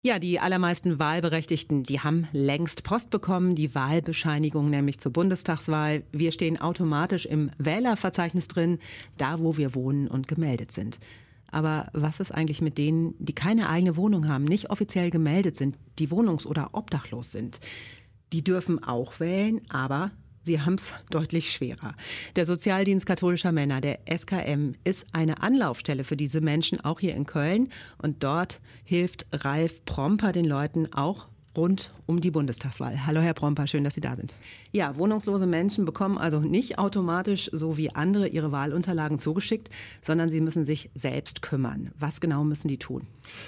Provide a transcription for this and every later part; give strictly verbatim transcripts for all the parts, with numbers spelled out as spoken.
Ja, die allermeisten Wahlberechtigten, die haben längst Post bekommen, die Wahlbescheinigung nämlich zur Bundestagswahl. Wir stehen automatisch im Wählerverzeichnis drin, da wo wir wohnen und gemeldet sind. Aber was ist eigentlich mit denen, die keine eigene Wohnung haben, nicht offiziell gemeldet sind, die wohnungs- oder obdachlos sind? Die dürfen auch wählen, aber sie haben es deutlich schwerer. Der Sozialdienst katholischer Männer, der S K M, ist eine Anlaufstelle für diese Menschen, auch hier in Köln. Und dort hilft Ralf Promper den Leuten auch rund um die Bundestagswahl. Hallo Herr Promper, schön, dass Sie da sind. Ja, wohnungslose Menschen bekommen also nicht automatisch, so wie andere, ihre Wahlunterlagen zugeschickt, sondern sie müssen sich selbst kümmern. Was genau müssen die tun?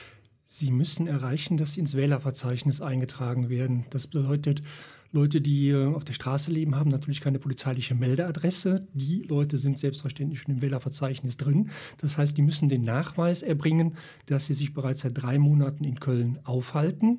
Sie müssen erreichen, dass sie ins Wählerverzeichnis eingetragen werden. Das bedeutet, Leute, die auf der Straße leben, haben natürlich keine polizeiliche Meldeadresse. Die Leute sind selbstverständlich im Wählerverzeichnis drin. Das heißt, die müssen den Nachweis erbringen, dass sie sich bereits seit drei Monaten in Köln aufhalten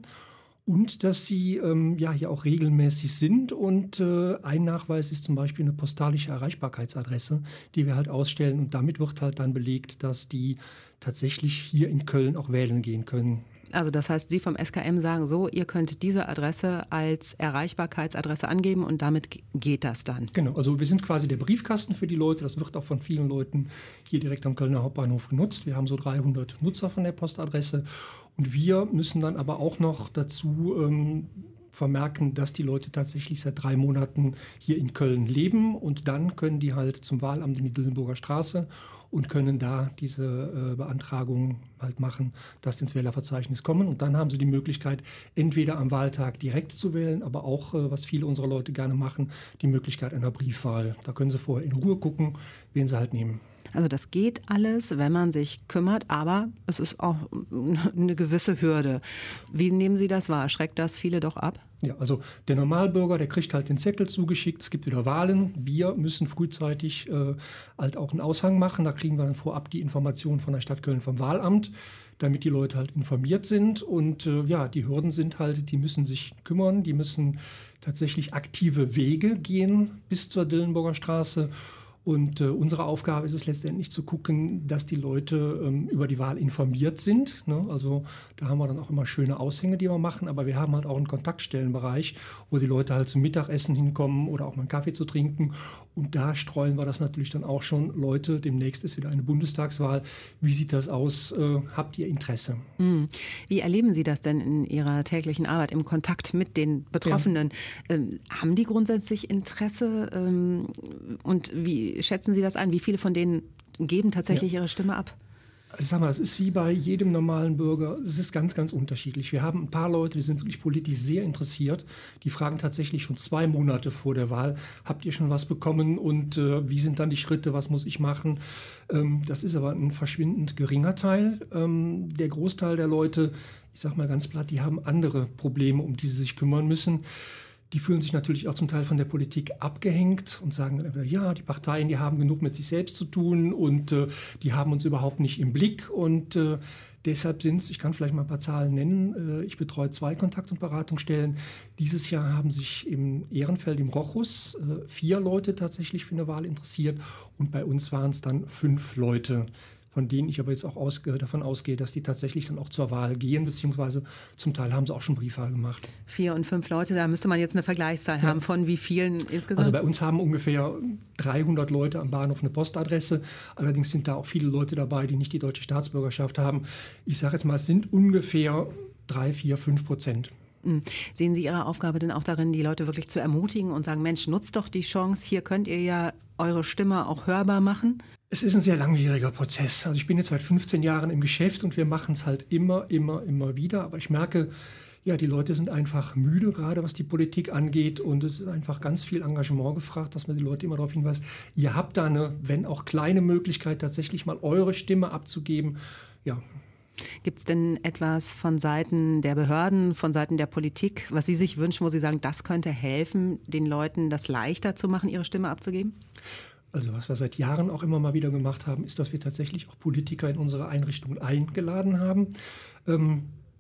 und dass sie ähm, ja hier auch regelmäßig sind. Und äh, ein Nachweis ist zum Beispiel eine postalische Erreichbarkeitsadresse, die wir halt ausstellen. Und damit wird halt dann belegt, dass die tatsächlich hier in Köln auch wählen gehen können. Also das heißt, Sie vom S K M sagen so, ihr könnt diese Adresse als Erreichbarkeitsadresse angeben und damit geht das dann? Genau, also wir sind quasi der Briefkasten für die Leute. Das wird auch von vielen Leuten hier direkt am Kölner Hauptbahnhof genutzt. Wir haben so dreihundert Nutzer von der Postadresse und wir müssen dann aber auch noch dazu ähm, vermerken, dass die Leute tatsächlich seit drei Monaten hier in Köln leben und dann können die halt zum Wahlamt in die Dillenburger Straße und können da diese äh, Beantragung halt machen, dass sie ins Wählerverzeichnis kommen. Und dann haben sie die Möglichkeit, entweder am Wahltag direkt zu wählen, aber auch, äh, was viele unserer Leute gerne machen, die Möglichkeit einer Briefwahl. Da können sie vorher in Ruhe gucken, wen sie halt nehmen. Also das geht alles, wenn man sich kümmert, aber es ist auch eine gewisse Hürde. Wie nehmen Sie das wahr? Schreckt das viele doch ab? Ja, also der Normalbürger, der kriegt halt den Zettel zugeschickt, es gibt wieder Wahlen. Wir müssen frühzeitig äh, halt auch einen Aushang machen. Da kriegen wir dann vorab die Informationen von der Stadt Köln vom Wahlamt, damit die Leute halt informiert sind. Und äh, ja, die Hürden sind halt, die müssen sich kümmern, die müssen tatsächlich aktive Wege gehen bis zur Dillenburger Straße. Und äh, unsere Aufgabe ist es letztendlich zu gucken, dass die Leute ähm, über die Wahl informiert sind. Ne? Also da haben wir dann auch immer schöne Aushänge, die wir machen. Aber wir haben halt auch einen Kontaktstellenbereich, wo die Leute halt zum Mittagessen hinkommen oder auch mal einen Kaffee zu trinken. Und da streuen wir das natürlich dann auch schon. Leute, demnächst ist wieder eine Bundestagswahl. Wie sieht das aus? Äh, habt ihr Interesse? Mhm. Wie erleben Sie das denn in Ihrer täglichen Arbeit, im Kontakt mit den Betroffenen? Ja. Ähm, haben die grundsätzlich Interesse? Ähm, und wie schätzen Sie das ein? Wie viele von denen geben tatsächlich ja. ihre Stimme ab? Ich sag mal, es ist wie bei jedem normalen Bürger, es ist ganz, ganz unterschiedlich. Wir haben ein paar Leute, die sind wirklich politisch sehr interessiert, die fragen tatsächlich schon zwei Monate vor der Wahl, habt ihr schon was bekommen und äh, wie sind dann die Schritte, was muss ich machen? Ähm, das ist aber ein verschwindend geringer Teil. Ähm, der Großteil der Leute, ich sag mal ganz platt, die haben andere Probleme, um die sie sich kümmern müssen. Die fühlen sich natürlich auch zum Teil von der Politik abgehängt und sagen, ja, die Parteien, die haben genug mit sich selbst zu tun und äh, die haben uns überhaupt nicht im Blick. Und äh, deshalb sind es, ich kann vielleicht mal ein paar Zahlen nennen, äh, ich betreue zwei Kontakt- und Beratungsstellen. Dieses Jahr haben sich im Ehrenfeld, im Rochus, äh, vier Leute tatsächlich für eine Wahl interessiert und bei uns waren es dann fünf Leute, von denen ich aber jetzt auch ausge- davon ausgehe, dass die tatsächlich dann auch zur Wahl gehen, beziehungsweise zum Teil haben sie auch schon Briefwahl gemacht. Vier und fünf Leute, da müsste man jetzt eine Vergleichszahl ja. haben von wie vielen insgesamt? Also bei uns haben ungefähr dreihundert Leute am Bahnhof eine Postadresse. Allerdings sind da auch viele Leute dabei, die nicht die deutsche Staatsbürgerschaft haben. Ich sage jetzt mal, es sind ungefähr drei, vier, fünf Prozent. Sehen Sie Ihre Aufgabe denn auch darin, die Leute wirklich zu ermutigen und sagen, Mensch, nutzt doch die Chance, hier könnt ihr ja eure Stimme auch hörbar machen? Es ist ein sehr langwieriger Prozess. Also ich bin jetzt seit fünfzehn Jahren im Geschäft und wir machen es halt immer, immer, immer wieder. Aber ich merke, ja, die Leute sind einfach müde, gerade was die Politik angeht. Und es ist einfach ganz viel Engagement gefragt, dass man die Leute immer darauf hinweist, ihr habt da eine, wenn auch kleine Möglichkeit, tatsächlich mal eure Stimme abzugeben. Ja. Gibt es denn etwas von Seiten der Behörden, von Seiten der Politik, was Sie sich wünschen, wo Sie sagen, das könnte helfen, den Leuten das leichter zu machen, ihre Stimme abzugeben? Also was wir seit Jahren auch immer mal wieder gemacht haben, ist, dass wir tatsächlich auch Politiker in unsere Einrichtungen eingeladen haben. Ähm,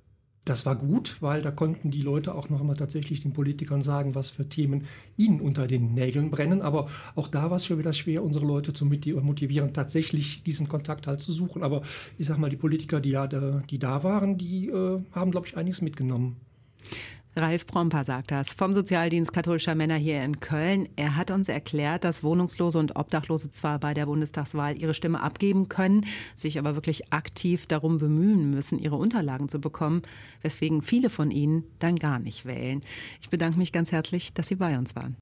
Das war gut, weil da konnten die Leute auch noch mal tatsächlich den Politikern sagen, was für Themen ihnen unter den Nägeln brennen. Aber auch da war es schon wieder schwer, unsere Leute zu motivieren, tatsächlich diesen Kontakt halt zu suchen. Aber ich sag mal, die Politiker, die, ja, die da waren, die äh, haben, glaube ich, einiges mitgenommen. Ralf Promper sagt das vom Sozialdienst katholischer Männer hier in Köln. Er hat uns erklärt, dass Wohnungslose und Obdachlose zwar bei der Bundestagswahl ihre Stimme abgeben können, sich aber wirklich aktiv darum bemühen müssen, ihre Unterlagen zu bekommen, weswegen viele von ihnen dann gar nicht wählen. Ich bedanke mich ganz herzlich, dass Sie bei uns waren.